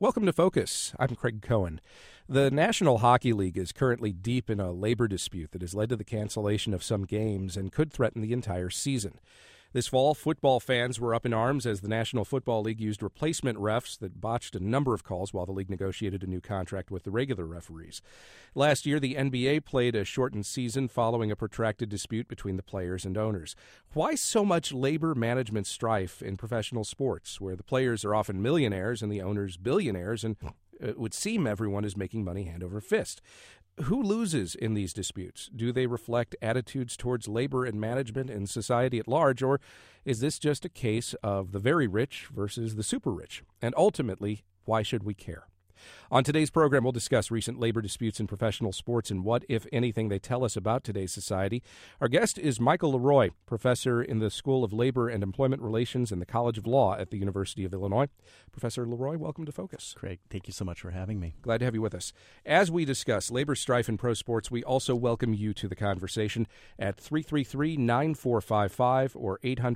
Welcome to Focus. I'm Craig Cohen. The National Hockey League is currently deep in a labor dispute that has led to the cancellation of some games and could threaten the entire season. This fall, football fans were up in arms as the National Football League used replacement refs that botched a number of calls while the league negotiated a new contract with the regular referees. Last year, the NBA played a shortened season following a protracted dispute between the players and owners. Why so much labor management strife in professional sports, where the players are often millionaires and the owners billionaires, and it would seem everyone is making money hand over fist? Who loses in these disputes? Do they reflect attitudes towards labor and management in society at large, or is this just a case of the very rich versus the super rich? And ultimately, why should we care? On today's program, we'll discuss recent labor disputes in professional sports and what, if anything, they tell us about today's society. Our guest is Michael Leroy, professor in the School of Labor and Employment Relations and the College of Law at the University of Illinois. Professor Leroy, welcome to Focus. Craig, thank you so much for having me. Glad to have you with us. As we discuss labor strife in pro sports, we also welcome you to the conversation at 333-9455 or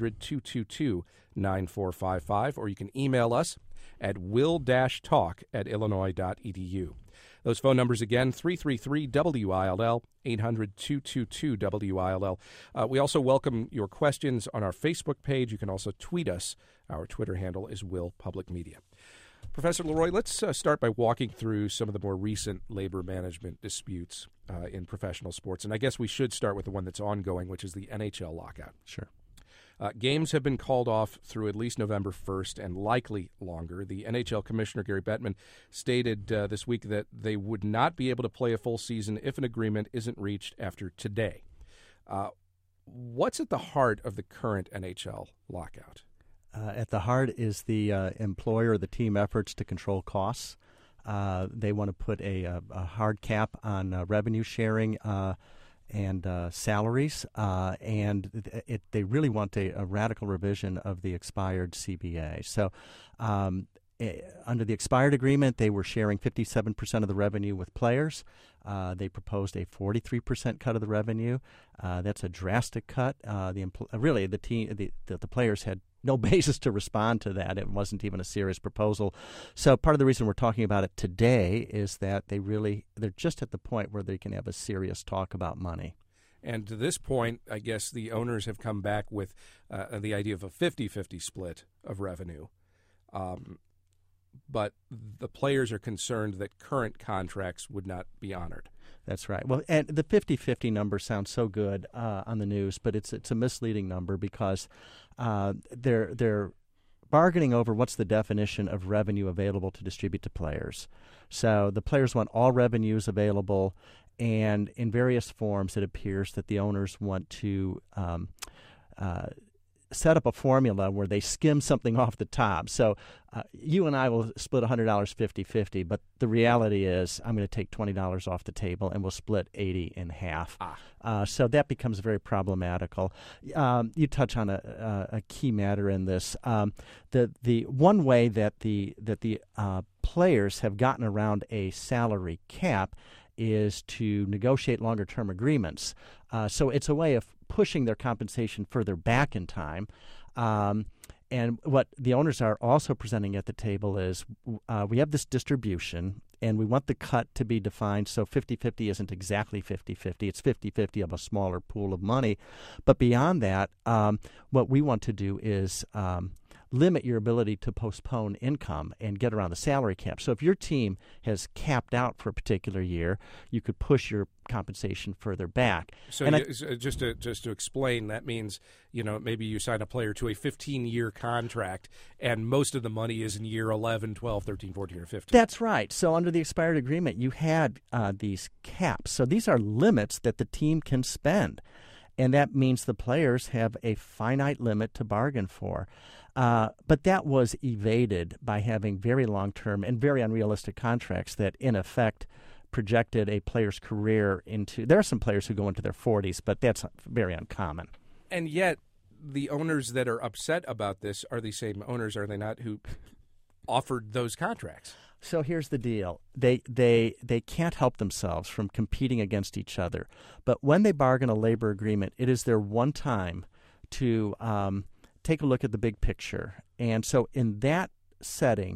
800-222-9455, or you can email us at will-talk@illinois.edu. Those phone numbers again, 333-WILL, 800-222-WILL. We also welcome your questions on our Facebook page. You can also tweet us. Our Twitter handle is Will Public Media. Professor Leroy, let's start by walking through some of the more recent labor management disputes in professional sports. And I guess we should start with the one that's ongoing, which is the NHL lockout. Sure. Games have been called off through at least November 1st and likely longer. The NHL Commissioner, Gary Bettman, stated this week that they would not be able to play a full season if an agreement isn't reached after today. What's at the heart of the current NHL lockout? At the heart is the employer, the team efforts to control costs. They want to put a hard cap on revenue sharing and salaries, and they really want a radical revision of the expired CBA. So under the expired agreement, they were sharing 57% of the revenue with players. They proposed a 43% cut of the revenue. That's a drastic cut. The players had no basis to respond to that. It wasn't even a serious proposal. So part of the reason we're talking about it today is that they're just at the point where they can have a serious talk about money. And to this point, I guess the owners have come back with the idea of a 50-50 split of revenue. But the players are concerned that current contracts would not be honored. That's right. Well, and the 50-50 number sounds so good on the news, but it's a misleading number because they're bargaining over what's the definition of revenue available to distribute to players. So the players want all revenues available, and in various forms it appears that the owners want to set up a formula where they skim something off the top. So you and I will split $100 50-50, but the reality is I'm going to take $20 off the table and we'll split 80 in half. So that becomes very problematical. You touch on a key matter in this. The one way that the players have gotten around a salary cap is to negotiate longer-term agreements. So it's a way of pushing their compensation further back in time. And what the owners are also presenting at the table is we have this distribution, and we want the cut to be defined so 50-50 isn't exactly 50-50. It's 50-50 of a smaller pool of money. But beyond that, what we want to do is limit your ability to postpone income and get around the salary cap. So if your team has capped out for a particular year, you could push your compensation further back. So just to explain, that means, maybe you sign a player to a 15-year contract and most of the money is in year 11, 12, 13, 14, or 15. That's right. So under the expired agreement, you had these caps. So these are limits that the team can spend. And that means the players have a finite limit to bargain for. But that was evaded by having very long-term and very unrealistic contracts that, in effect, projected a player's career into – there are some players who go into their 40s, but that's very uncommon. And yet the owners that are upset about this are the same owners, are they not, who offered those contracts? So here's the deal. They can't help themselves from competing against each other. But when they bargain a labor agreement, it is their one time to take a look at the big picture. And so in that setting,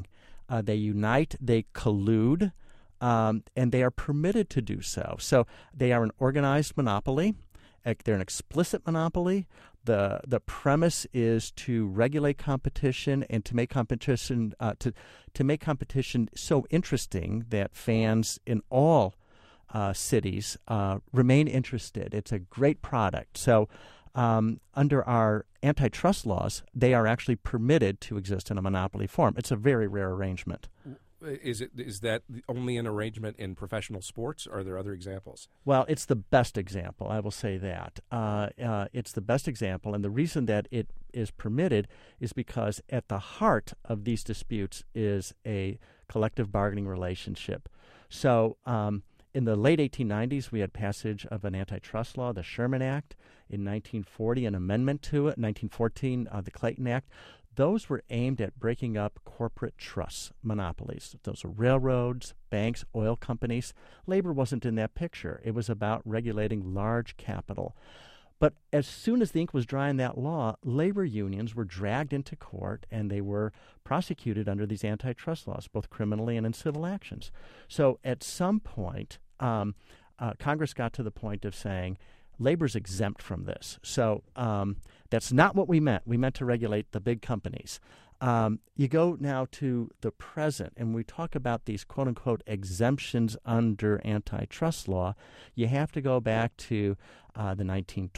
They unite, they collude, and they are permitted to do so. So they are an organized monopoly. They're an explicit monopoly. The premise is to regulate competition and to make competition to make competition so interesting that fans in all cities remain interested. It's a great product. So under our antitrust laws, they are actually permitted to exist in a monopoly form. It's a very rare arrangement. Is that only an arrangement in professional sports? Or are there other examples? Well, it's the best example. I will say that. It's the best example, and the reason that it is permitted is because at the heart of these disputes is a collective bargaining relationship. So in the late 1890s, we had passage of an antitrust law, the Sherman Act. In 1940, an amendment to it. 1914, the Clayton Act. Those were aimed at breaking up corporate trusts, monopolies. Those are railroads, banks, oil companies. Labor wasn't in that picture. It was about regulating large capital. But as soon as the ink was dry in that law, labor unions were dragged into court and they were prosecuted under these antitrust laws, both criminally and in civil actions. So at some point, Congress got to the point of saying, labor's exempt from this. So that's not what we meant. We meant to regulate the big companies. You go now to the present, and we talk about these quote-unquote exemptions under antitrust law. You have to go back to the 1920s,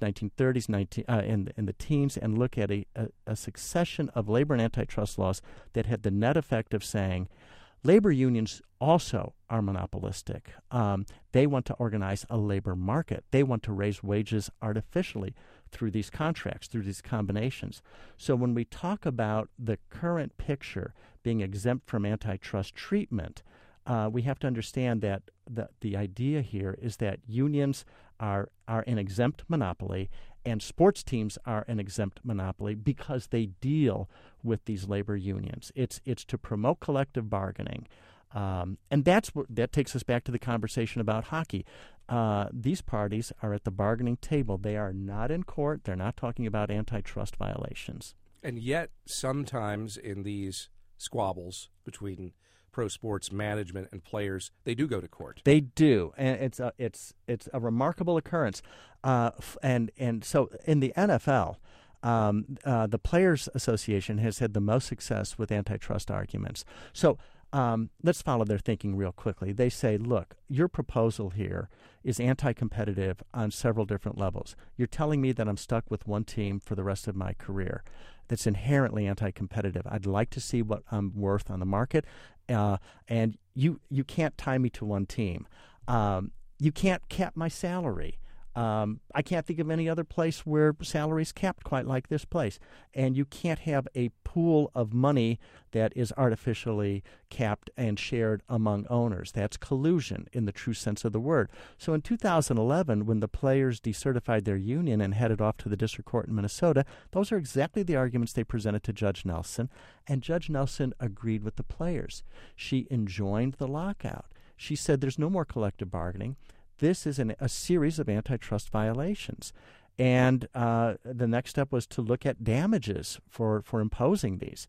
1930s, in the teens, and look at a succession of labor and antitrust laws that had the net effect of saying, labor unions also are monopolistic. They want to organize a labor market. They want to raise wages artificially through these contracts, through these combinations. So when we talk about the current picture being exempt from antitrust treatment, we have to understand that the idea here is that unions are an exempt monopoly and sports teams are an exempt monopoly because they deal with these labor unions. It's to promote collective bargaining. And that takes us back to the conversation about hockey. These parties are at the bargaining table. They are not in court. They're not talking about antitrust violations. And yet, sometimes in these squabbles between pro sports management and players, they do go to court. They do, and it's a remarkable occurrence. And so in the NFL, the Players Association has had the most success with antitrust arguments. So let's follow their thinking real quickly. They say, look, your proposal here is anti-competitive on several different levels. You're telling me that I'm stuck with one team for the rest of my career. That's inherently anti-competitive. I'd like to see what I'm worth on the market, and you can't tie me to one team. You can't cap my salary. I can't think of any other place where salaries capped quite like this place. And you can't have a pool of money that is artificially capped and shared among owners. That's collusion in the true sense of the word. So in 2011, when the players decertified their union and headed off to the district court in Minnesota, those are exactly the arguments they presented to Judge Nelson. And Judge Nelson agreed with the players. She enjoined the lockout. She said there's no more collective bargaining. This is a series of antitrust violations. And the next step was to look at damages for imposing these.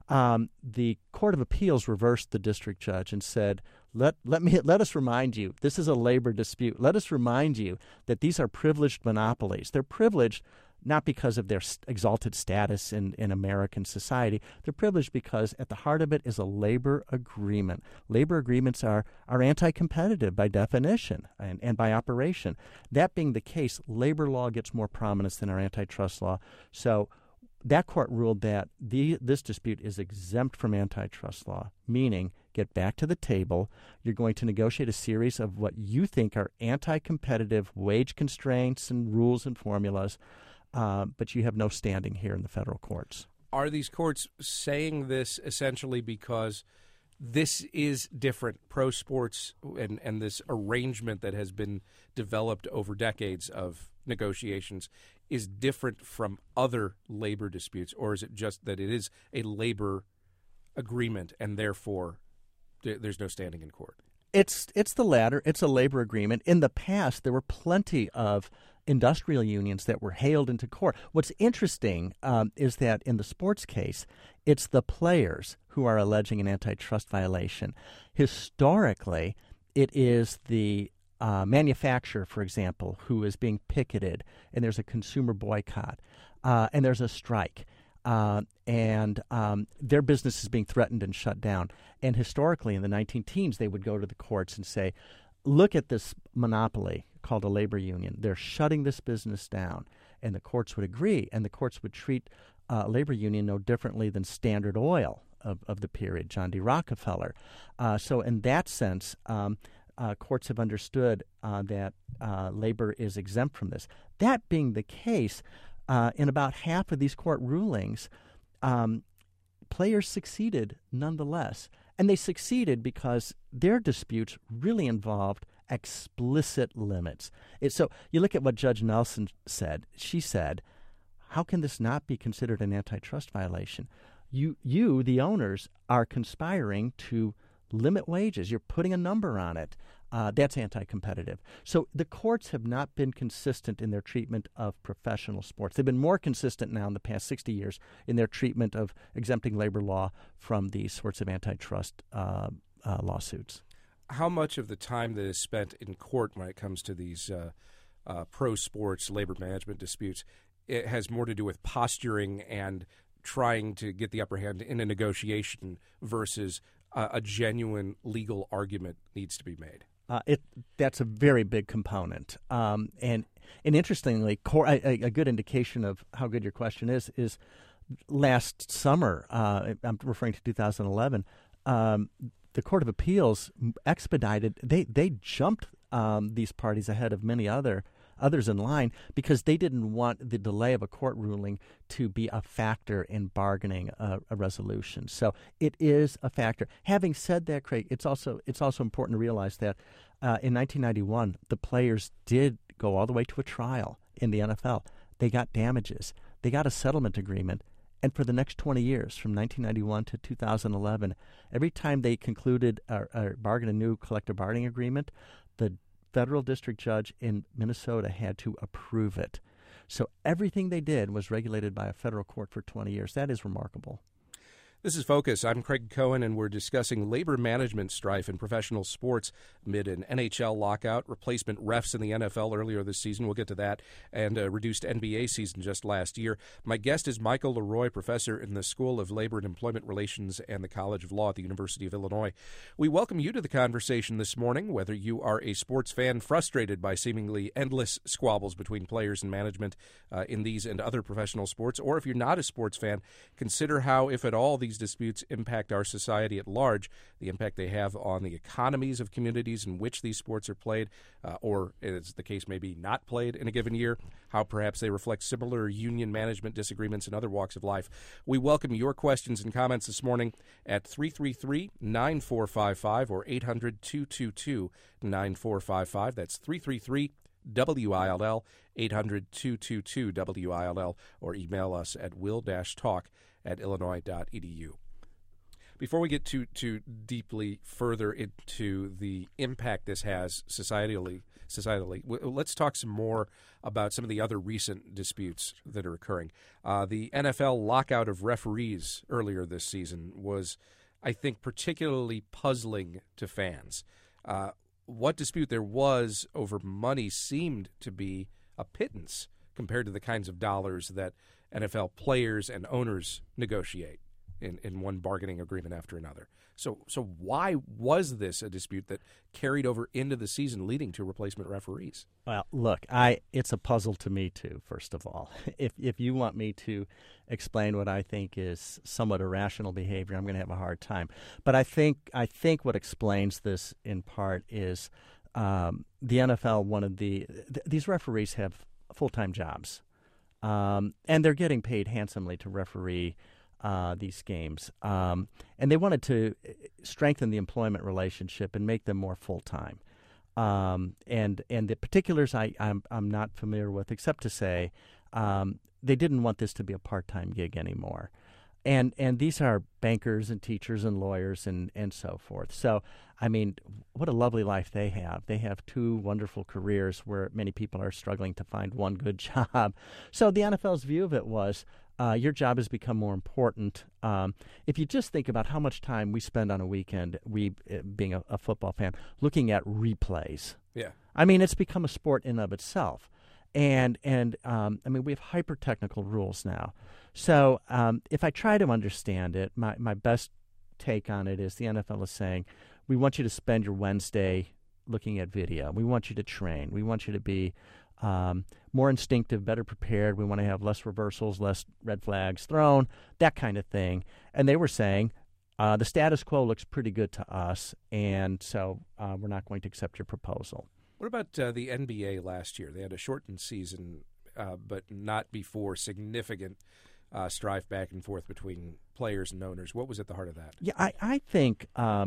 The Court of Appeals reversed the district judge and said, let us remind you, this is a labor dispute. Let us remind you that these are privileged monopolies. They're privileged not because of their exalted status in American society. They're privileged because at the heart of it is a labor agreement. Labor agreements are anti-competitive by definition and by operation. That being the case, labor law gets more prominence than our antitrust law. So that court ruled that this dispute is exempt from antitrust law, meaning get back to the table. You're going to negotiate a series of what you think are anti-competitive wage constraints and rules and formulas, but you have no standing here in the federal courts. Are these courts saying this essentially because this is different, pro sports and this arrangement that has been developed over decades of negotiations is different from other labor disputes, or is it just that it is a labor agreement and therefore there's no standing in court? It's the latter. It's a labor agreement. In the past, there were plenty of industrial unions that were hailed into court. What's interesting is that in the sports case, it's the players who are alleging an antitrust violation. Historically, it is the manufacturer, for example, who is being picketed, and there's a consumer boycott, and there's a strike. And their business is being threatened and shut down. And historically, in the 19-teens, they would go to the courts and say, look at this monopoly called a labor union. They're shutting this business down. And the courts would agree, and the courts would treat a labor union no differently than Standard Oil of the period, John D. Rockefeller. So in that sense, courts have understood that labor is exempt from this. That being the case, in about half of these court rulings, players succeeded nonetheless. And they succeeded because their disputes really involved explicit limits. So you look at what Judge Nelson said. She said, how can this not be considered an antitrust violation? You, the owners, are conspiring to limit wages. You're putting a number on it. That's anti-competitive. So the courts have not been consistent in their treatment of professional sports. They've been more consistent now in the past 60 years in their treatment of exempting labor law from these sorts of antitrust lawsuits. How much of the time that is spent in court when it comes to these pro sports labor management disputes, it has more to do with posturing and trying to get the upper hand in a negotiation versus a genuine legal argument needs to be made? That's a very big component. And interestingly, a good indication of how good your question is last summer, I'm referring to 2011, the Court of Appeals expedited, they jumped these parties ahead of many others in line because they didn't want the delay of a court ruling to be a factor in bargaining a resolution. So it is a factor. Having said that, Craig, it's also important to realize that in 1991, the players did go all the way to a trial in the NFL. They got damages. They got a settlement agreement. And for the next 20 years, from 1991 to 2011, every time they concluded or bargained a new collective bargaining agreement, the federal district judge in Minnesota had to approve it. So everything they did was regulated by a federal court for 20 years. That is remarkable. This is Focus. I'm Craig Cohen, and we're discussing labor management strife in professional sports amid an NHL lockout, replacement refs in the NFL earlier this season. We'll get to that, and a reduced NBA season just last year. My guest is Michael Leroy, professor in the School of Labor and Employment Relations and the College of Law at the University of Illinois. We welcome you to the conversation this morning, whether you are a sports fan frustrated by seemingly endless squabbles between players and management in these and other professional sports, or if you're not a sports fan, consider how, if at all, these disputes impact our society at large, the impact they have on the economies of communities in which these sports are played, or, as the case may be, not played in a given year, how perhaps they reflect similar union management disagreements in other walks of life. We welcome your questions and comments this morning at 333-9455 or 800-222-9455. That's 333 WILL, 800-222 WILL, or email us at will-talk@illinois.edu. Before we get too deeply further into the impact this has societally, let's talk some more about some of the other recent disputes that are occurring. The NFL lockout of referees earlier this season was, I think, particularly puzzling to fans. What dispute there was over money seemed to be a pittance compared to the kinds of dollars that NFL players and owners negotiate in one bargaining agreement after another. So why was this a dispute that carried over into the season, leading to replacement referees? Well, look, it's a puzzle to me too, first of all. If you want me to explain what I think is somewhat irrational behavior, I'm going to have a hard time. But I think what explains this in part is the NFL, these referees have full-time jobs. And they're getting paid handsomely to referee these games. And they wanted to strengthen the employment relationship and make them more full-time. And the particulars I'm not familiar with, except to say they didn't want this to be a part-time gig anymore. And these are bankers and teachers and lawyers and so forth. So, I mean, what a lovely life they have. They have two wonderful careers where many people are struggling to find one good job. So the NFL's view of it was, your job has become more important. If you just think about how much time we spend on a weekend, being a football fan, looking at replays. Yeah. I mean, it's become a sport in and of itself. And I mean, we have hyper-technical rules now. So if I try to understand it, my best take on it is the NFL is saying, we want you to spend your Wednesday looking at video. We want you to train. We want you to be more instinctive, better prepared. We want to have less reversals, less red flags thrown, that kind of thing. And they were saying, the status quo looks pretty good to us, and so we're not going to accept your proposal. What about the NBA last year? They had a shortened season, but not before significant strife back and forth between players and owners. What was at the heart of that? Yeah, I think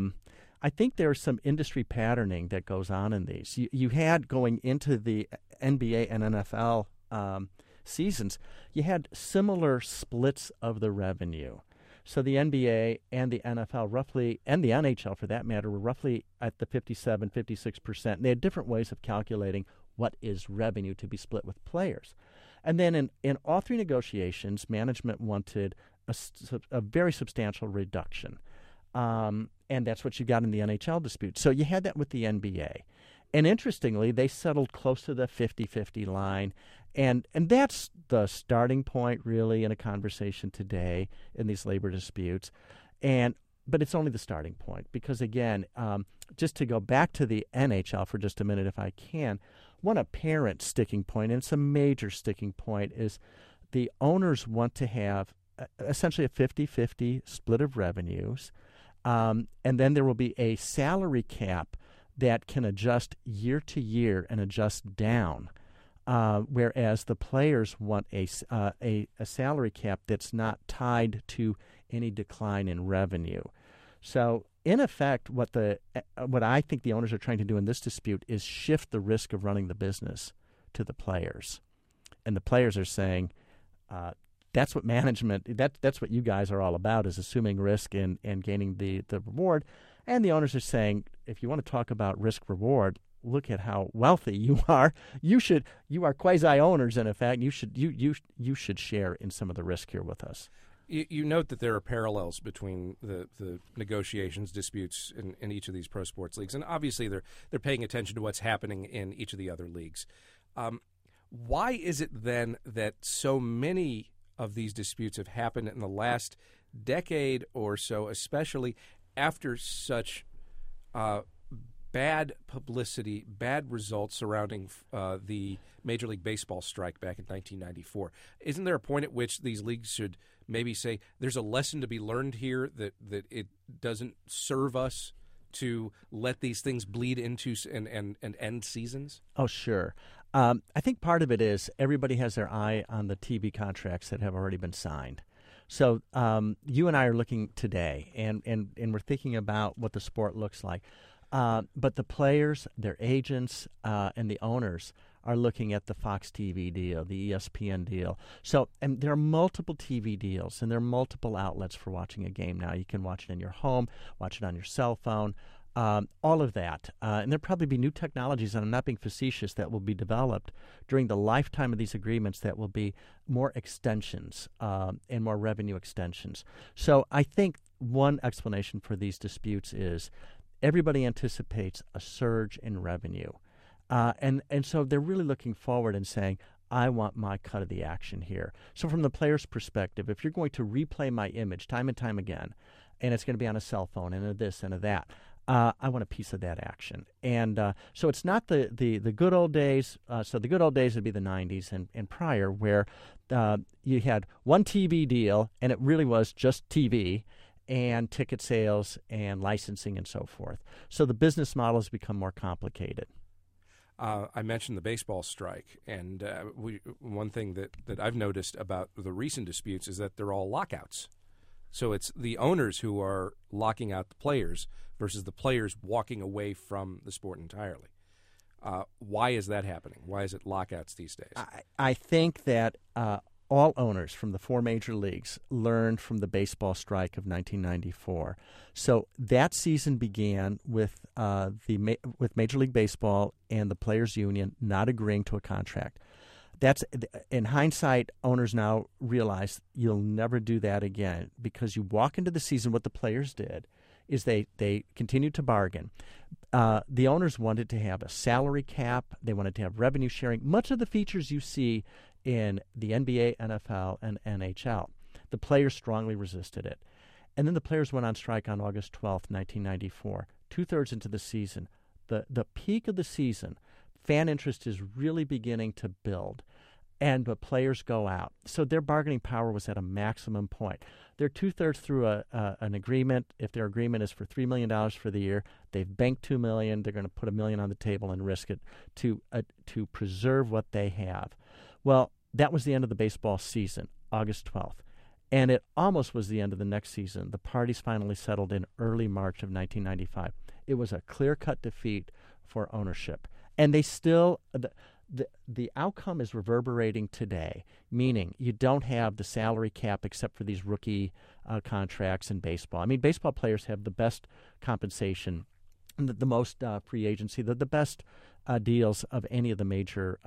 there's some industry patterning that goes on in these. You had going into the NBA and NFL seasons, you had similar splits of the revenue. So the NBA and the NFL roughly, and the NHL for that matter, were roughly at the 57, 56%. And they had different ways of calculating what is revenue to be split with players. And then in all three negotiations, management wanted a very substantial reduction. And that's what you got in the NHL dispute. So you had that with the NBA. And interestingly, they settled close to the 50-50 line. And that's the starting point, really, in a conversation today in these labor disputes. But it's only the starting point because, again, just to go back to the NHL for just a minute, if I can, one apparent sticking point, and it's a major sticking point, is the owners want to have essentially a 50-50 split of revenues, and then there will be a salary cap that can adjust year to year and adjust down. Whereas the players want a salary cap that's not tied to any decline in revenue. So, in effect, what I think the owners are trying to do in this dispute is shift the risk of running the business to the players, and the players are saying, "That's what management. That's what you guys are all about, is assuming risk and gaining the reward." And the owners are saying, if you want to talk about risk reward, look at how wealthy you are. You are quasi-owners, in effect. You should share in some of the risk here with us. You note that there are parallels between the negotiations, disputes in each of these pro sports leagues, and obviously they're paying attention to what's happening in each of the other leagues. Why is it then that so many of these disputes have happened in the last decade or so, especially after such bad publicity, bad results surrounding the Major League Baseball strike back in 1994? Isn't there a point at which these leagues should maybe say there's a lesson to be learned here, that it doesn't serve us to let these things bleed into and end seasons? Oh, sure. I think part of it is everybody has their eye on the TV contracts that have already been signed. So you and I are looking today, and we're thinking about what the sport looks like. But the players, their agents, and the owners are looking at the Fox TV deal, the ESPN deal. So, and there are multiple TV deals, and there are multiple outlets for watching a game now. You can watch it in your home, watch it on your cell phone, all of that. And there'll probably be new technologies, and I'm not being facetious, that will be developed during the lifetime of these agreements that will be more extensions and more revenue extensions. So I think one explanation for these disputes is everybody anticipates a surge in revenue. And so they're really looking forward and saying, I want my cut of the action here. So from the player's perspective, if you're going to replay my image time and time again, and it's going to be on a cell phone and a this and a that, I want a piece of that action. And so it's not the good old days. So the good old days would be the 90s and prior, where you had one TV deal, and it really was just TV, and ticket sales and licensing and so forth. So the business model has become more complicated. I mentioned the baseball strike, and one thing that I've noticed about the recent disputes is that they're all lockouts. So it's the owners who are locking out the players versus the players walking away from the sport entirely. Why is that happening? Why is it lockouts these days? I think that all owners from the 4 major leagues learned from the baseball strike of 1994. So that season began with with Major League Baseball and the Players Union not agreeing to a contract. That's, in hindsight, owners now realize you'll never do that again, because you walk into the season, what the players did is they continued to bargain. The owners wanted to have a salary cap. They wanted to have revenue sharing, much of the features you see in the NBA, NFL, and NHL. The players strongly resisted it. And then the players went on strike on August 12th, 1994, two-thirds into the season. The peak of the season, fan interest is really beginning to build, and the players go out. So their bargaining power was at a maximum point. They're two-thirds through an agreement. If their agreement is for $3 million for the year, they've banked $2 million. They're going to put $1 million on the table and risk it to preserve what they have. Well, that was the end of the baseball season, August 12th. And it almost was the end of the next season. The parties finally settled in early March of 1995. It was a clear-cut defeat for ownership. And they still, the outcome is reverberating today, meaning you don't have the salary cap except for these rookie contracts in baseball. I mean, baseball players have the best compensation, the most free agency, the best deals of any of the major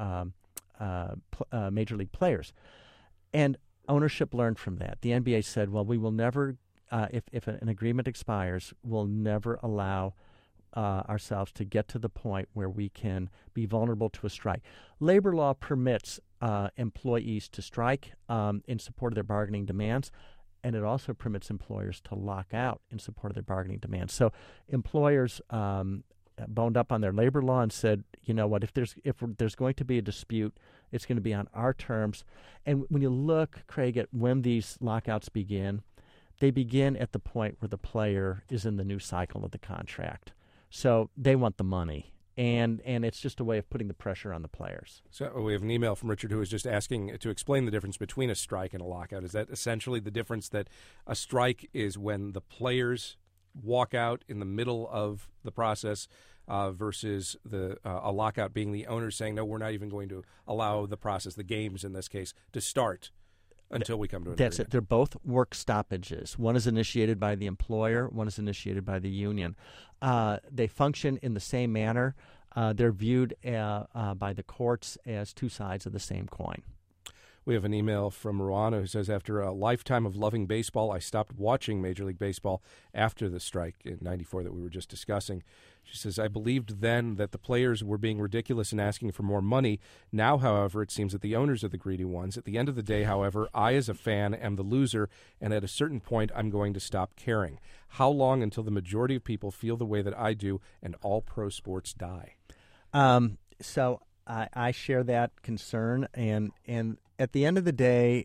league players. And ownership learned from that. The NBA said, well, we will never, if an agreement expires, we'll never allow ourselves to get to the point where we can be vulnerable to a strike. Labor law permits employees to strike in support of their bargaining demands, and it also permits employers to lock out in support of their bargaining demands. So employers boned up on their labor law and said, you know what, if there's going to be a dispute, it's going to be on our terms. And when you look, Craig, at when these lockouts begin, they begin at the point where the player is in the new cycle of the contract. So they want the money, and it's just a way of putting the pressure on the players. So we have an email from Richard who is just asking to explain the difference between a strike and a lockout. Is that essentially the difference, that a strike is when the players walk out in the middle of the process versus a lockout being the owners saying, no, we're not even going to allow the process, the games in this case, to start until we come to an agreement? That's it. They're both work stoppages. One is initiated by the employer, one is initiated by the union. They function in the same manner. They're viewed by the courts as two sides of the same coin. We have an email from Ruana who says, after a lifetime of loving baseball, I stopped watching Major League Baseball after the strike in '94 that we were just discussing. She says, I believed then that the players were being ridiculous and asking for more money. Now, however, it seems that the owners are the greedy ones. At the end of the day, however, I as a fan am the loser, and at a certain point, I'm going to stop caring. How long until the majority of people feel the way that I do and all pro sports die? So I share that concern, and at the end of the day,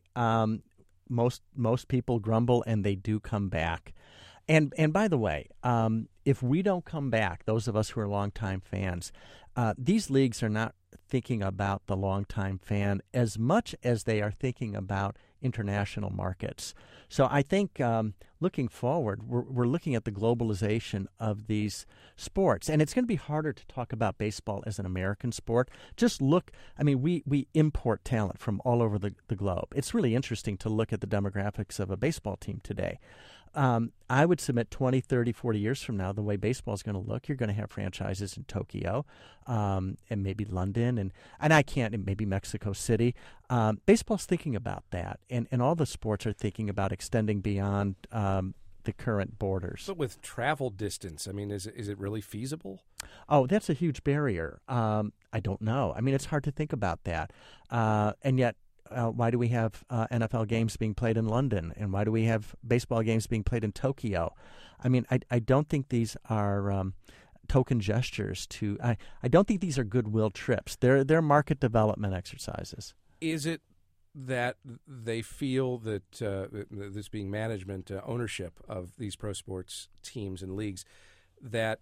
most people grumble, and they do come back. And by the way, if we don't come back, those of us who are longtime fans, these leagues are not thinking about the longtime fan as much as they are thinking about international markets. So I think looking forward, we're looking at the globalization of these sports. And it's going to be harder to talk about baseball as an American sport. Just look, I mean, we import talent from all over the globe. It's really interesting to look at the demographics of a baseball team today. I would submit 20, 30, 40 years from now, the way baseball is going to look, you're going to have franchises in Tokyo and maybe London and I can't, and maybe Mexico City. Baseball's thinking about that, and all the sports are thinking about extending beyond the current borders. But with travel distance, I mean, is it really feasible? Oh, that's a huge barrier. I don't know. I mean, it's hard to think about that. And yet, why do we have NFL games being played in London? And why do we have baseball games being played in Tokyo? I mean, I don't think these are token gestures to I don't think these are goodwill trips. They're market development exercises. Is it that they feel that this being management, ownership of these pro sports teams and leagues, that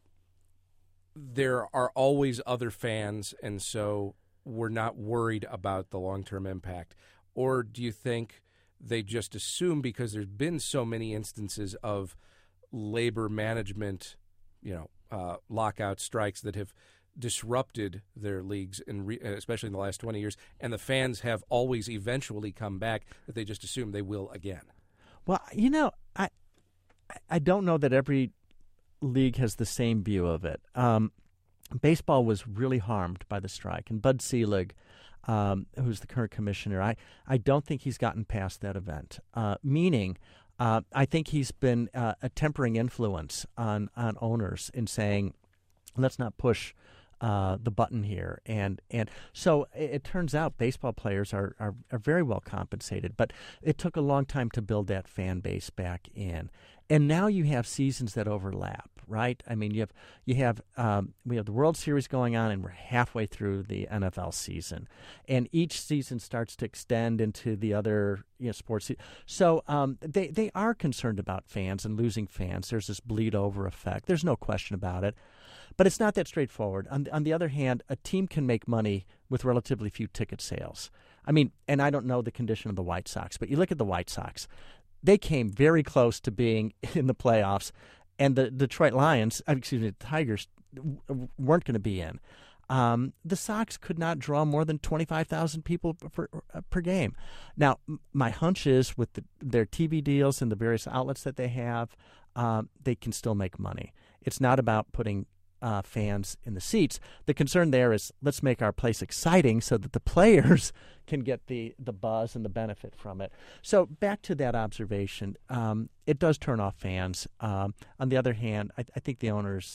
there are always other fans, and so we're not worried about the long-term impact? Or do you think they just assume, because there's been so many instances of labor management, lockout strikes that have disrupted their leagues, especially in the last 20 years, and the fans have always eventually come back, that they just assume they will again? Well, I don't know that every league has the same view of it. Baseball was really harmed by the strike, and Bud Selig, who's the current commissioner, I don't think he's gotten past that event, meaning I think he's been a tempering influence on owners in saying, let's not push the button here. And so it turns out baseball players are very well compensated, but it took a long time to build that fan base back in. And now you have seasons that overlap, right? I mean, we have the World Series going on, and we're halfway through the NFL season, and each season starts to extend into the other sports. So they are concerned about fans and losing fans. There's this bleed over effect. There's no question about it. But it's not that straightforward. On the other hand, a team can make money with relatively few ticket sales. I mean, and I don't know the condition of the White Sox, but you look at the White Sox. They came very close to being in the playoffs, and the Detroit Lions, the Tigers, weren't going to be in. The Sox could not draw more than 25,000 people per game. Now, my hunch is with their TV deals and the various outlets that they have, they can still make money. It's not about putting fans in the seats. The concern there is, let's make our place exciting so that the players can get the buzz and the benefit from it. So back to that observation, it does turn off fans. On the other hand, I think the owners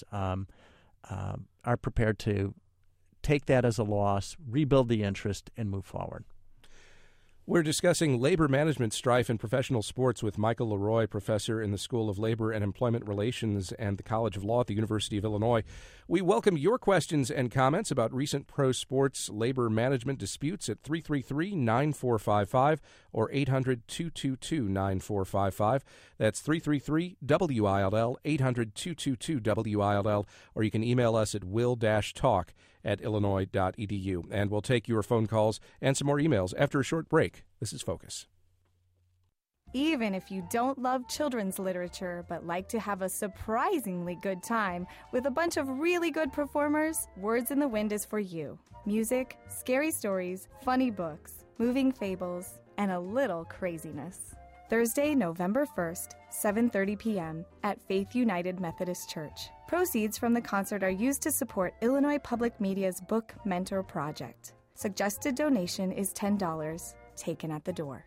are prepared to take that as a loss, rebuild the interest, and move forward. We're discussing labor management strife in professional sports with Michael Leroy, professor in the School of Labor and Employment Relations and the College of Law at the University of Illinois. We welcome your questions and comments about recent pro sports labor management disputes at 333-9455 or 800-222-9455. That's 333-WILL, 800-222-WILL, or you can email us at will-talk@illinois.edu. And we'll take your phone calls and some more emails after a short break. This is Focus. Even if you don't love children's literature but like to have a surprisingly good time with a bunch of really good performers, Words in the Wind is for you. Music, scary stories, funny books, moving fables, and a little craziness. Thursday, November 1st, 7:30 p.m. at Faith United Methodist Church. Proceeds from the concert are used to support Illinois Public Media's Book Mentor Project. Suggested donation is $10, taken at the door.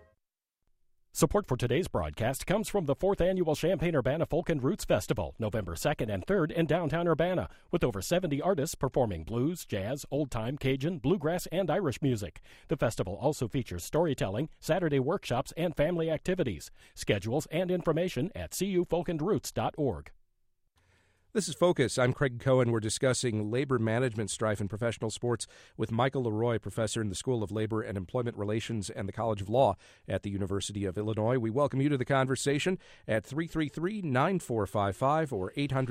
Support for today's broadcast comes from the 4th Annual Champaign-Urbana Folk and Roots Festival, November 2nd and 3rd in downtown Urbana, with over 70 artists performing blues, jazz, old-time, Cajun, bluegrass, and Irish music. The festival also features storytelling, Saturday workshops, and family activities. Schedules and information at cufolkandroots.org. This is Focus. I'm Craig Cohen. We're discussing labor management strife in professional sports with Michael Leroy, professor in the School of Labor and Employment Relations and the College of Law at the University of Illinois. We welcome you to the conversation at 333-9455 or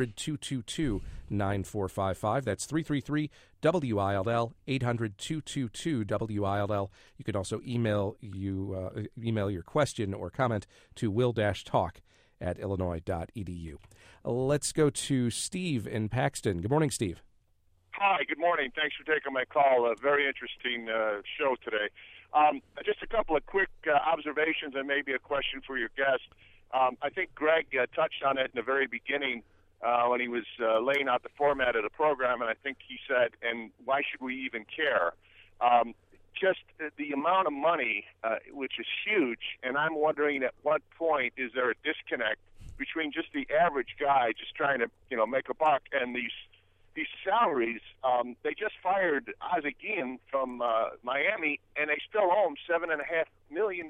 800-222-9455. That's 333-WILL, 800-222-WILL. You can also email your question or comment to will-talk@illinois.edu. Let's go to Steve in Paxton. Good morning, Steve. Hi, good morning. Thanks for taking my call. A very interesting show today. Just a couple of quick observations and maybe a question for your guest. I think Greg touched on it in the very beginning when he was laying out the format of the program, and I think he said, and why should we even care? Just the amount of money, which is huge, and I'm wondering at what point is there a disconnect between just the average guy just trying to, make a buck and these salaries. They just fired Ozzie Guillen from Miami, and they still owe him $7.5 million.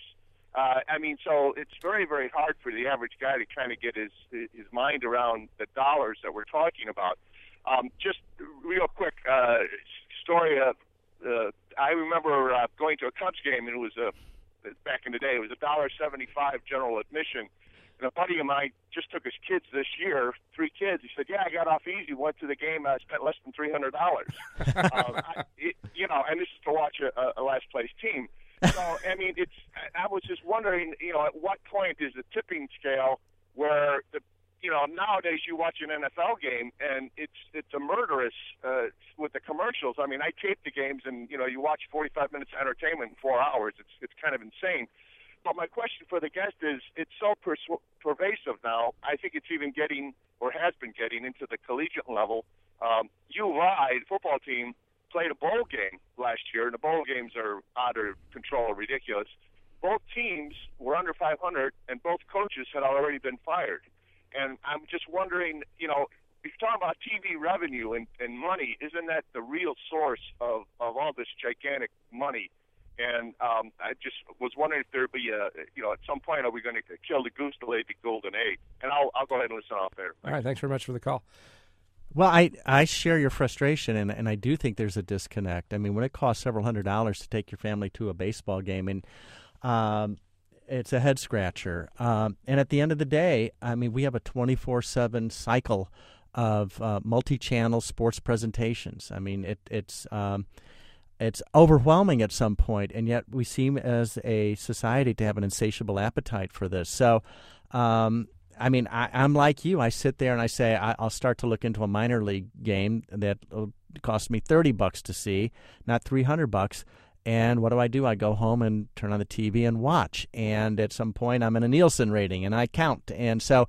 So it's very, very hard for the average guy to kind of get his mind around the dollars that we're talking about. Just real quick story of I remember going to a Cubs game, and it was back in the day. It was $1.75 general admission. And a buddy of mine just took his kids this year, 3 kids. He said, "Yeah, I got off easy. Went to the game. I spent less than $300." And this is to watch a last place team. So I was just wondering, at what point is the tipping scale where the nowadays you watch an NFL game and it's a murderous with the commercials. I mean, I tape the games and you watch 45 minutes of entertainment in 4 hours. It's kind of insane. But my question for the guest is, it's so pervasive now. I think it's even getting, or has been getting, into the collegiate level. ULI, the football team, played a bowl game last year, and the bowl games are out of control, ridiculous. Both teams were under 500, and both coaches had already been fired. And I'm just wondering, if you're talking about TV revenue and money, isn't that the real source of all this gigantic money? And I just was wondering if there'd be at some point, are we going to kill the goose to lay the golden egg? And I'll go ahead and listen off there. All right, thanks very much for the call. Well, I share your frustration, and I do think there's a disconnect. I mean, when it costs several $100s to take your family to a baseball game, and it's a head-scratcher. And at the end of the day, I mean, we have a 24/7 cycle of multi-channel sports presentations. I mean, it's overwhelming at some point, and yet we seem as a society to have an insatiable appetite for this. So, I mean, I'm like you. I sit there and I say I'll start to look into a minor league game that will cost me $30 to see, not $300. And what do? I go home and turn on the TV and watch. And at some point, I'm in a Nielsen rating, and I count. And so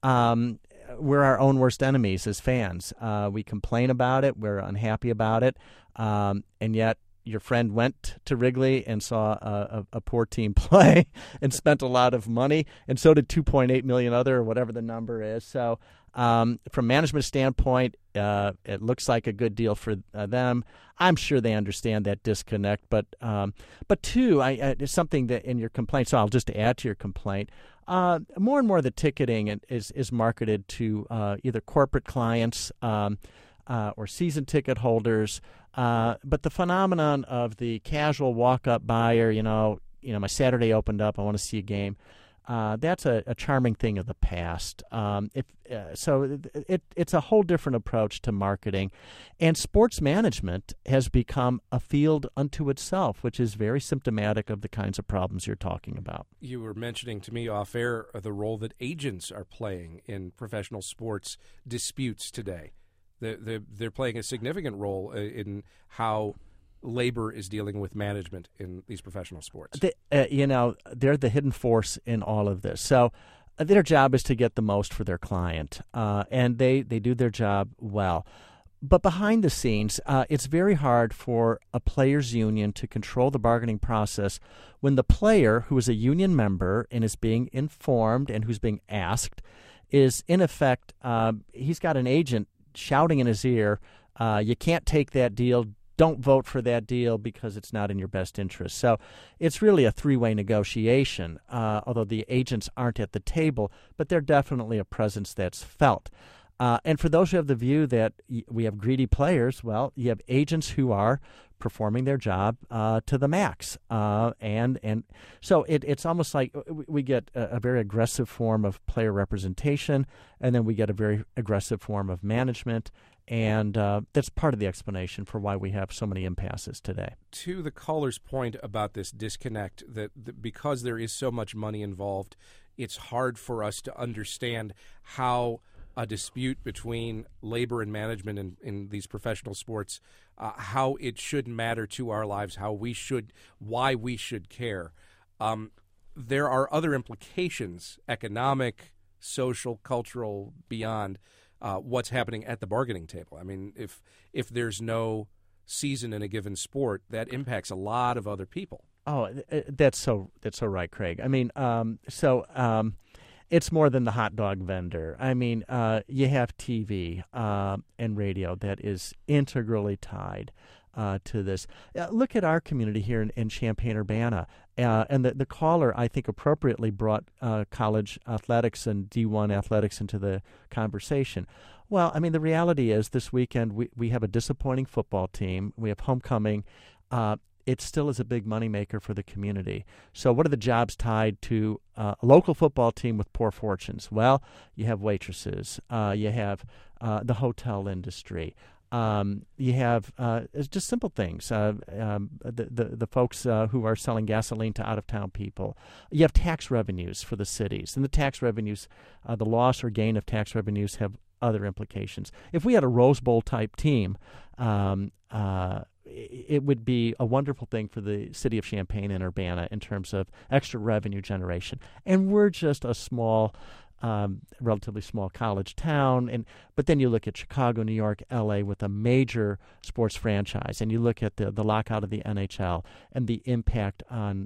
we're our own worst enemies as fans. We complain about it. We're unhappy about it. And yet your friend went to Wrigley and saw a poor team play and spent a lot of money, and so did 2.8 million other, or whatever the number is. So from management standpoint, it looks like a good deal for them. I'm sure they understand that disconnect, but two, it's something that in your complaint. So I'll just add to your complaint. More and more of the ticketing is marketed to either corporate clients or season ticket holders. But the phenomenon of the casual walk-up buyer, my Saturday opened up, I want to see a game, that's a charming thing of the past. It's a whole different approach to marketing. And sports management has become a field unto itself, which is very symptomatic of the kinds of problems you're talking about. You were mentioning to me off air the role that agents are playing in professional sports disputes today. They're playing a significant role in how labor is dealing with management in these professional sports. They're the hidden force in all of this. So their job is to get the most for their client, and they do their job well. But behind the scenes, it's very hard for a players' union to control the bargaining process when the player, who is a union member and is being informed and who's being asked, is in effect, he's got an agent shouting in his ear, you can't take that deal, don't vote for that deal because it's not in your best interest. So it's really a three-way negotiation, although the agents aren't at the table, but they're definitely a presence that's felt. And for those who have the view that we have greedy players, well, you have agents who are performing their job to the max. And so it's almost like we get a very aggressive form of player representation, and then we get a very aggressive form of management. And that's part of the explanation for why we have so many impasses today. To the caller's point about this disconnect, that because there is so much money involved, it's hard for us to understand how a dispute between labor and management in these professional sports, how it should matter to our lives, why we should care. There are other implications, economic, social, cultural, beyond what's happening at the bargaining table. I mean, if there's no season in a given sport, that impacts a lot of other people. Oh, that's so right, Craig. I mean, it's more than the hot dog vendor. I mean, you have TV and radio that is integrally tied to this. Look at our community here in Champaign-Urbana. And the caller, I think, appropriately brought college athletics and D1 athletics into the conversation. Well, I mean, the reality is this weekend we have a disappointing football team. We have homecoming. It still is a big moneymaker for the community. So what are the jobs tied to a local football team with poor fortunes? Well, you have waitresses. You have the hotel industry. You have it's just simple things. The folks who are selling gasoline to out-of-town people. You have tax revenues for the cities, and the tax revenues, the loss or gain of tax revenues have other implications. If we had a Rose Bowl type team, it would be a wonderful thing for the city of Champaign and Urbana in terms of extra revenue generation. And we're just a small, relatively small college town. But then you look at Chicago, New York, L.A. with a major sports franchise, and you look at the lockout of the NHL and the impact on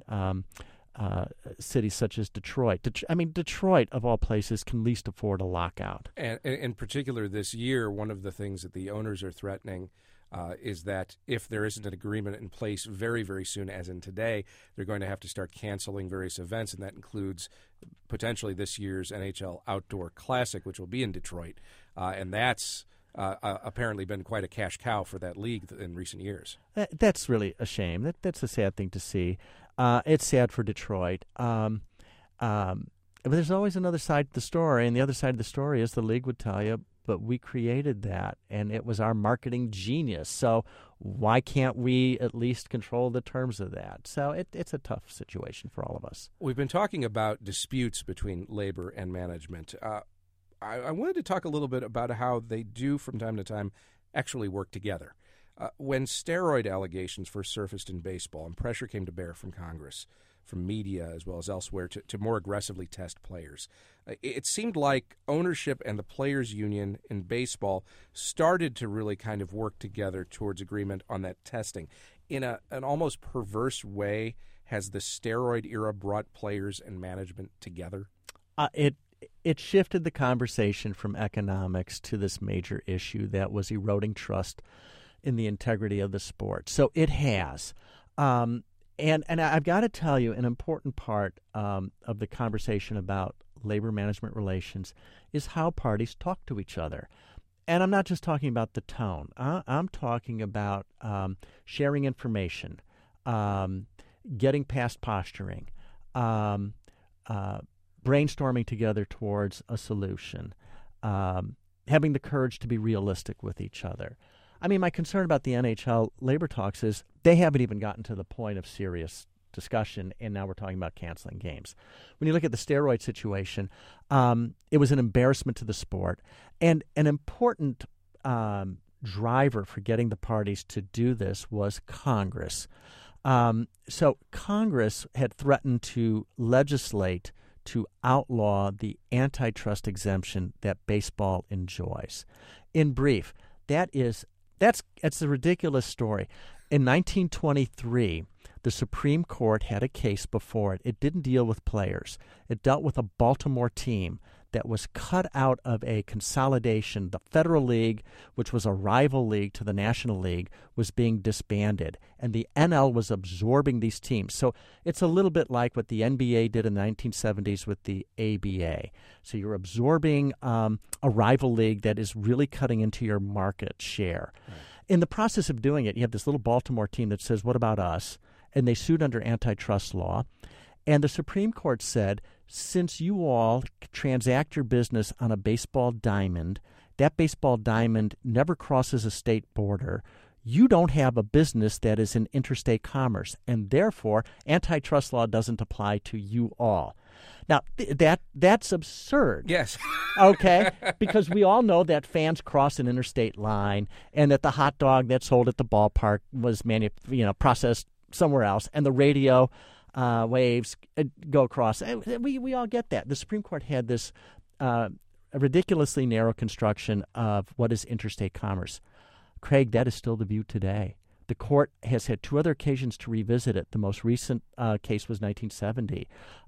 cities such as Detroit. Detroit, of all places, can least afford a lockout. And in particular this year, one of the things that the owners are threatening is that if there isn't an agreement in place very, very soon, as in today, they're going to have to start canceling various events, and that includes potentially this year's NHL Outdoor Classic, which will be in Detroit. And that's apparently been quite a cash cow for that league in recent years. That's really a shame. That's a sad thing to see. It's sad for Detroit. But there's always another side to the story, and the other side of the story is the league would tell you, but we created that, and it was our marketing genius. So why can't we at least control the terms of that? So it's a tough situation for all of us. We've been talking about disputes between labor and management. I wanted to talk a little bit about how they do, from time to time, actually work together. When steroid allegations first surfaced in baseball and pressure came to bear from Congress, from media as well as elsewhere to more aggressively test players, it seemed like ownership and the players' union in baseball started to really kind of work together towards agreement on that testing. In an almost perverse way, has the steroid era brought players and management together? It shifted the conversation from economics to this major issue that was eroding trust in the integrity of the sport. So it has. And I've got to tell you, an important part of the conversation about labor management relations is how parties talk to each other. And I'm not just talking about the tone. I'm talking about sharing information, getting past posturing, brainstorming together towards a solution, having the courage to be realistic with each other. I mean, my concern about the NHL labor talks is they haven't even gotten to the point of serious discussion, and now we're talking about canceling games. When you look at the steroid situation, it was an embarrassment to the sport, and an important driver for getting the parties to do this was Congress. So Congress had threatened to legislate to outlaw the antitrust exemption that baseball enjoys. In brief, that's a ridiculous story. In 1923, the Supreme Court had a case before it. It didn't deal with players. It dealt with a Baltimore team that was cut out of a consolidation. The Federal League, which was a rival league to the National League, was being disbanded, and the NL was absorbing these teams. So it's a little bit like what the NBA did in the 1970s with the ABA. So you're absorbing a rival league that is really cutting into your market share. Right. In the process of doing it, you have this little Baltimore team that says, what about us? And they sued under antitrust law. And the Supreme Court said, since you all transact your business on a baseball diamond, that baseball diamond never crosses a state border, you don't have a business that is in interstate commerce, and therefore antitrust law doesn't apply to you all. Now, that's absurd. Yes. Okay? Because we all know that fans cross an interstate line, and that the hot dog that's sold at the ballpark was processed somewhere else, and the radio waves go across. We all get that. The Supreme Court had this a ridiculously narrow construction of what is interstate commerce. Craig, that is still the view today. The court has had two other occasions to revisit it. The most recent case was 1970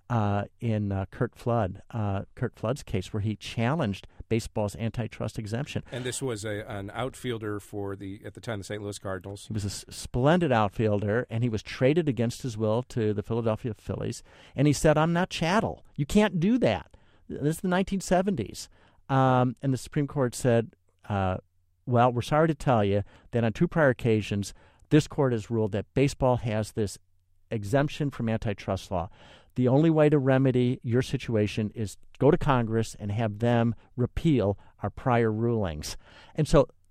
in Curt Flood's case, where he challenged baseball's antitrust exemption. And this was an outfielder for at the time, the St. Louis Cardinals. He was a splendid outfielder, and he was traded against his will to the Philadelphia Phillies. And he said, I'm not chattel. You can't do that. This is the 1970s. And the Supreme Court said, well, we're sorry to tell you that on two prior occasions, this court has ruled that baseball has this exemption from antitrust law. The only way to remedy your situation is go to Congress and have them repeal our prior rulings. And so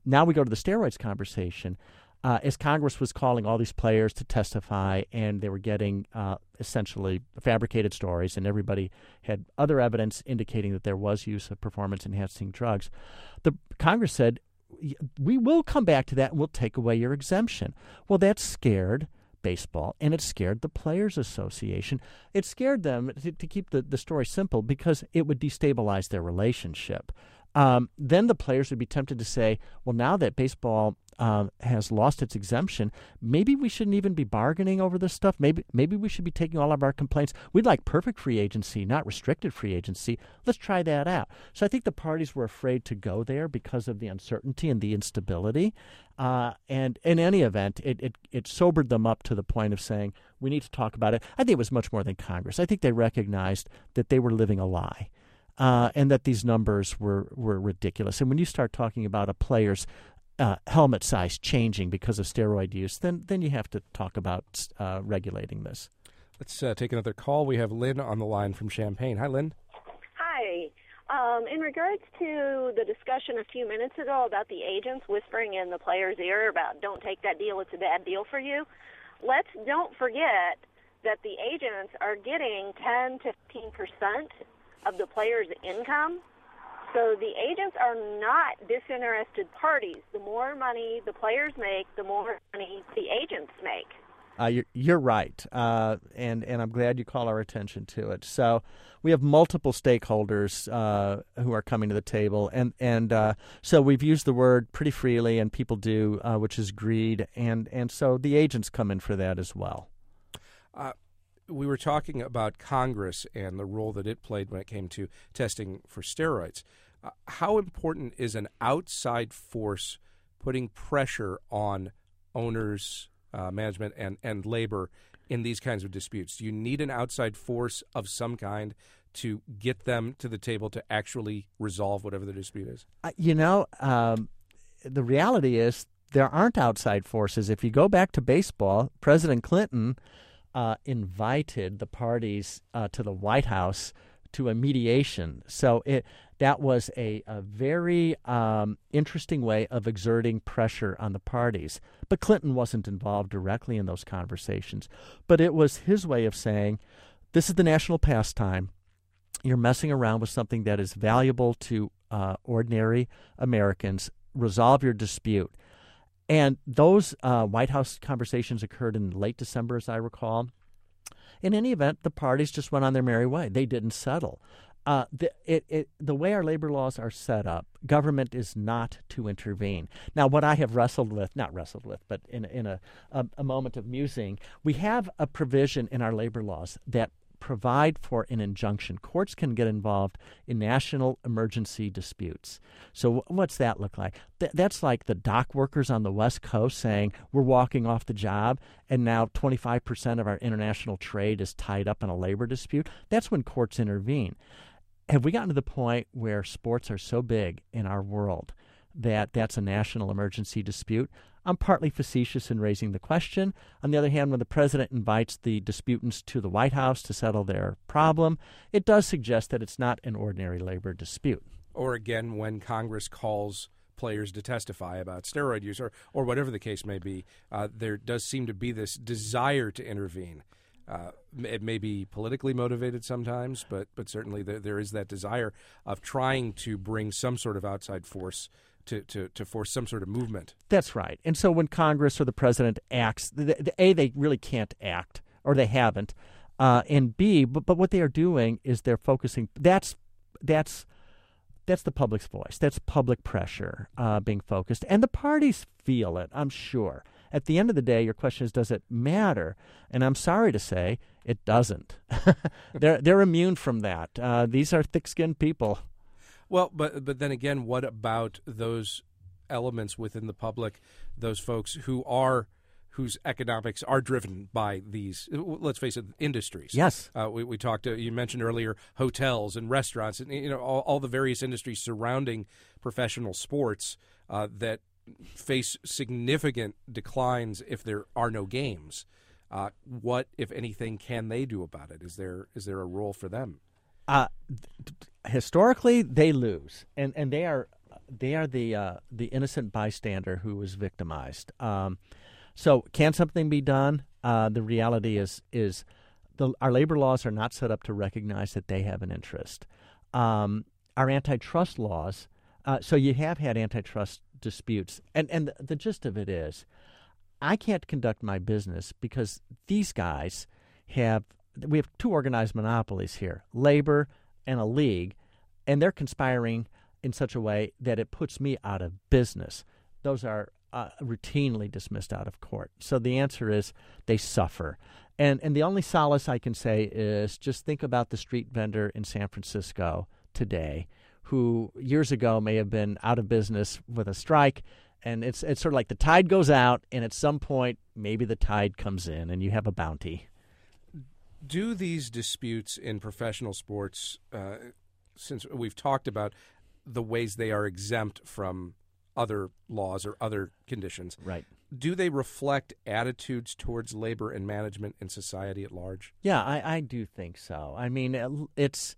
Now we go to the steroids conversation. As Congress was calling all these players to testify, and they were getting essentially fabricated stories, and everybody had other evidence indicating that there was use of performance-enhancing drugs, the Congress said, we will come back to that and we'll take away your exemption. Well, that scared baseball, and it scared the Players Association. It scared them, to keep the story simple, because it would destabilize their relationship. Then the players would be tempted to say, well, now that baseball has lost its exemption, maybe we shouldn't even be bargaining over this stuff. Maybe we should be taking all of our complaints. We'd like perfect free agency, not restricted free agency. Let's try that out. So I think the parties were afraid to go there because of the uncertainty and the instability. And in any event, it sobered them up to the point of saying, we need to talk about it. I think it was much more than Congress. I think they recognized that they were living a lie. And that these numbers were ridiculous. And when you start talking about a player's helmet size changing because of steroid use, then you have to talk about regulating this. Let's take another call. We have Lynn on the line from Champaign. Hi, Lynn. Hi. In regards to the discussion a few minutes ago about the agents whispering in the player's ear about don't take that deal, it's a bad deal for you, don't forget that the agents are getting 10 to 15% of the player's income. So the agents are not disinterested parties. The more money the players make, the more money the agents make. You're right, and I'm glad you call our attention to it. So we have multiple stakeholders who are coming to the table, and so we've used the word pretty freely, and people do, which is greed, and so the agents come in for that as well. We were talking about Congress and the role that it played when it came to testing for steroids. How important is an outside force putting pressure on owners, management, and labor in these kinds of disputes? Do you need an outside force of some kind to get them to the table to actually resolve whatever the dispute is? The reality is there aren't outside forces. If you go back to baseball, President Clinton invited the parties to the White House to a mediation. So that was a very interesting way of exerting pressure on the parties. But Clinton wasn't involved directly in those conversations. But it was his way of saying, this is the national pastime. You're messing around with something that is valuable to ordinary Americans. Resolve your dispute. And those White House conversations occurred in late December, as I recall. In any event, the parties just went on their merry way. They didn't settle. The way our labor laws are set up, government is not to intervene. Now, what I have but in a moment of musing, we have a provision in our labor laws that provide for an injunction. Courts can get involved in national emergency disputes. So what's that look like? That's like the dock workers on the West Coast saying, we're walking off the job, and now 25% of our international trade is tied up in a labor dispute. That's when courts intervene. Have we gotten to the point where sports are so big in our world that that's a national emergency dispute? I'm partly facetious in raising the question. On the other hand, when the president invites the disputants to the White House to settle their problem, it does suggest that it's not an ordinary labor dispute. Or again, when Congress calls players to testify about steroid use or whatever the case may be, there does seem to be this desire to intervene. It may be politically motivated sometimes, but certainly there is that desire of trying to bring some sort of outside force to force some sort of movement. That's right. And so when Congress or the president acts, they really can't act, or they haven't. And B, but what they are doing is they're focusing. That's the public's voice. That's public pressure being focused. And the parties feel it, I'm sure. At the end of the day, your question is, does it matter? And I'm sorry to say, it doesn't. They're immune from that. These are thick-skinned people. Well, but then again, what about those elements within the public, those folks whose economics are driven by these, let's face it, industries? Yes. We talked, you mentioned earlier, hotels and restaurants, and all the various industries surrounding professional sports that face significant declines if there are no games. What, if anything, can they do about it? Is there a role for them? Historically, they lose, and they are They are the innocent bystander who was victimized. So can something be done? The reality is our labor laws are not set up to recognize that they have an interest. Our antitrust laws, so you have had antitrust disputes, and the gist of it is, I can't conduct my business because these guys we have two organized monopolies here, labor and a league, and they're conspiring in such a way that it puts me out of business. Those are routinely dismissed out of court. So the answer is they suffer. And the only solace I can say is just think about the street vendor in San Francisco today who years ago may have been out of business with a strike, and it's sort of like the tide goes out, and at some point maybe the tide comes in and you have a bounty. Do these disputes in professional sports, since we've talked about the ways they are exempt from other laws or other conditions, right? Do they reflect attitudes towards labor and management in society at large? Yeah, I do think so. I mean, it's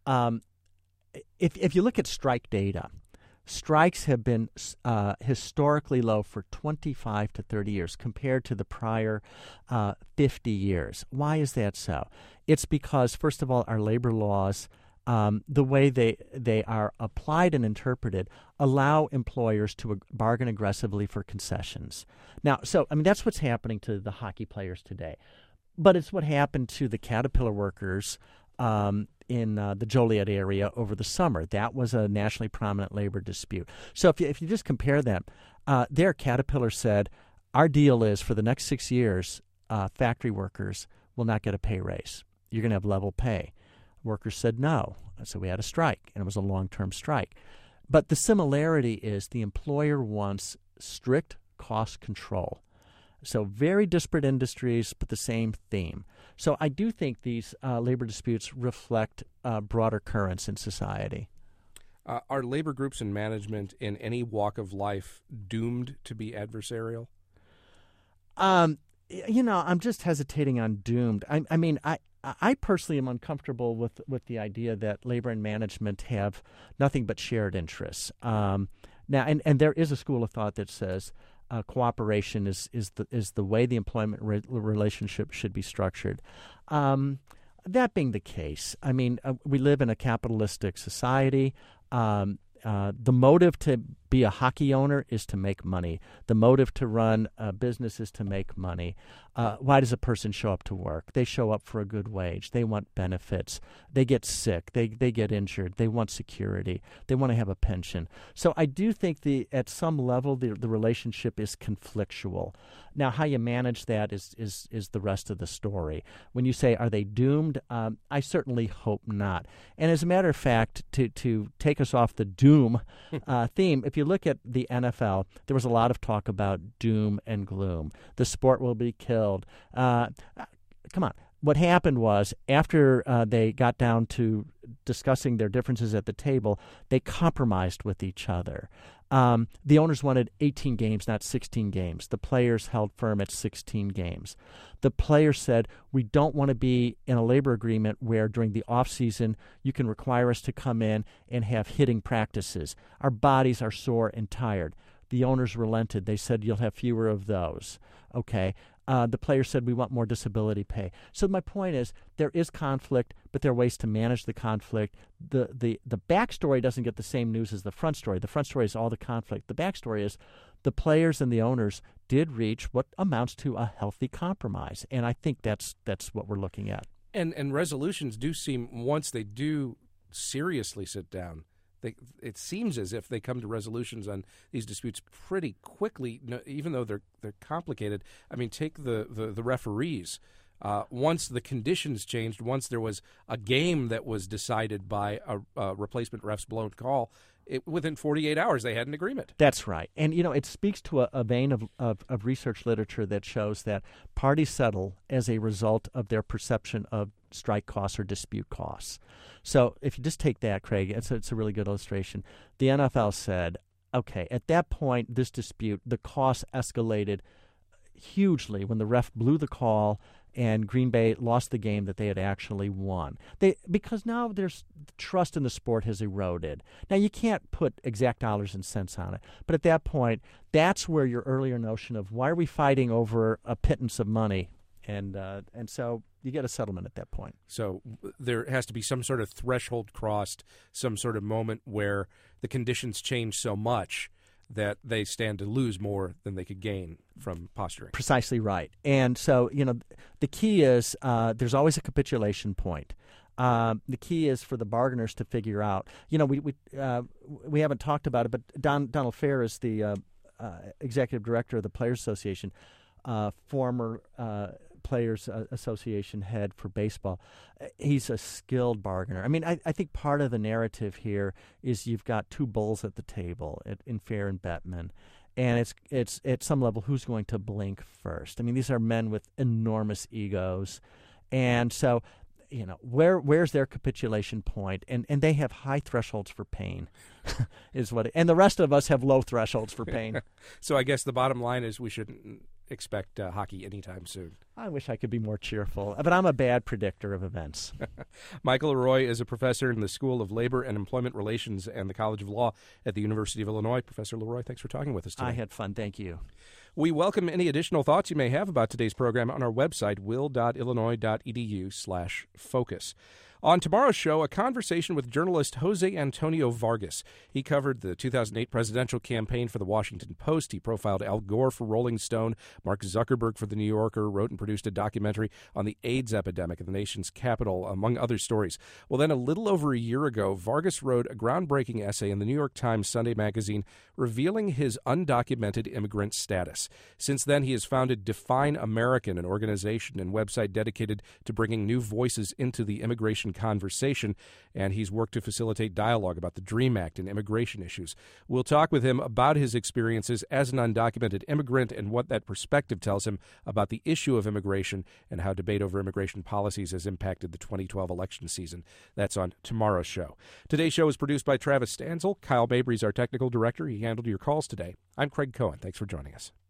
if you look at strike data, strikes have been historically low for 25 to 30 years compared to the prior 50 years. Why is that so? It's because, first of all, our labor laws, the way they are applied and interpreted, allow employers to bargain aggressively for concessions. Now, so, I mean, that's what's happening to the hockey players today. But it's what happened to the Caterpillar workers in the Joliet area over the summer. That was a nationally prominent labor dispute. So if you just compare them, there Caterpillar said, our deal is for the next 6 years, factory workers will not get a pay raise. You're going to have level pay. Workers said no. So we had a strike, and it was a long-term strike. But the similarity is the employer wants strict cost control. So very disparate industries, but the same theme. So I do think these labor disputes reflect broader currents in society. Are labor groups and management in any walk of life doomed to be adversarial? I'm just hesitating on doomed. I mean, I personally am uncomfortable with the idea that labor and management have nothing but shared interests. Now, and there is a school of thought that says cooperation is the way the employment relationship should be structured. That being the case, I mean, we live in a capitalistic society. The motive to be a hockey owner is to make money. The motive to run a business is to make money. Why does a person show up to work? They show up for a good wage. They want benefits. They get sick. They get injured. They want security. They want to have a pension. So I do think at some level the relationship is conflictual. Now, how you manage that is the rest of the story. When you say, are they doomed? I certainly hope not. And as a matter of fact, to take us off the doom theme, if you look at the NFL, there was a lot of talk about doom and gloom. The sport will be killed. Come on. What happened was, after they got down to discussing their differences at the table, they compromised with each other. The owners wanted 18 games, not 16 games. The players held firm at 16 games. The players said, we don't want to be in a labor agreement where during the off season you can require us to come in and have hitting practices. Our bodies are sore and tired. The owners relented. They said, you'll have fewer of those. Okay. The players said, we want more disability pay. So my point is, there is conflict, but there are ways to manage the conflict. The backstory doesn't get the same news as the front story. The front story is all the conflict. The backstory is the players and the owners did reach what amounts to a healthy compromise, and I think that's what we're looking at. And resolutions do seem, once they do seriously sit down, it seems as if they come to resolutions on these disputes pretty quickly, even though they're complicated. I mean, take the referees. Once the conditions changed, once there was a game that was decided by a replacement ref's blown call, within 48 hours they had an agreement. That's right. And, it speaks to a vein of research literature that shows that parties settle as a result of their perception of strike costs or dispute costs. So if you just take that, Craig, it's a really good illustration. The NFL said, okay, at that point, this dispute, the costs escalated hugely when the ref blew the call and Green Bay lost the game that they had actually won. Because now there's trust in the sport has eroded. Now, you can't put exact dollars and cents on it, but at that point, that's where your earlier notion of why are we fighting over a pittance of money, and so you get a settlement at that point. So there has to be some sort of threshold crossed, some sort of moment where the conditions change so much that they stand to lose more than they could gain from posturing. Precisely right. And so, the key is there's always a capitulation point. The key is for the bargainers to figure out. We haven't talked about it, but Donald Fair is the executive director of the Players Association, former Players Association head for baseball. He's a skilled bargainer. I mean, I think part of the narrative here is you've got two bulls at the table in Fair and Bettman, and it's at some level who's going to blink first. I mean, these are men with enormous egos, and so where's their capitulation point? And they have high thresholds for pain, and the rest of us have low thresholds for pain. So I guess the bottom line is we shouldn't expect hockey anytime soon. I wish I could be more cheerful, but I'm a bad predictor of events. Michael Leroy is a professor in the School of Labor and Employment Relations and the College of Law at the University of Illinois. Professor Leroy, thanks for talking with us today. I had fun. Thank you. We welcome any additional thoughts you may have about today's program on our website, will.illinois.edu/focus. On tomorrow's show, a conversation with journalist Jose Antonio Vargas. He covered the 2008 presidential campaign for the Washington Post. He profiled Al Gore for Rolling Stone, Mark Zuckerberg for The New Yorker, wrote and produced a documentary on the AIDS epidemic in the nation's capital, among other stories. Well, then a little over a year ago, Vargas wrote a groundbreaking essay in the New York Times Sunday magazine revealing his undocumented immigrant status. Since then, he has founded Define American, an organization and website dedicated to bringing new voices into the immigration conversation, and he's worked to facilitate dialogue about the DREAM Act and immigration issues. We'll talk with him about his experiences as an undocumented immigrant and what that perspective tells him about the issue of immigration and how debate over immigration policies has impacted the 2012 election season. That's on tomorrow's show. Today's show is produced by Travis Stanzel. Kyle Mabry's our technical director. He handled your calls today. I'm Craig Cohen. Thanks for joining us.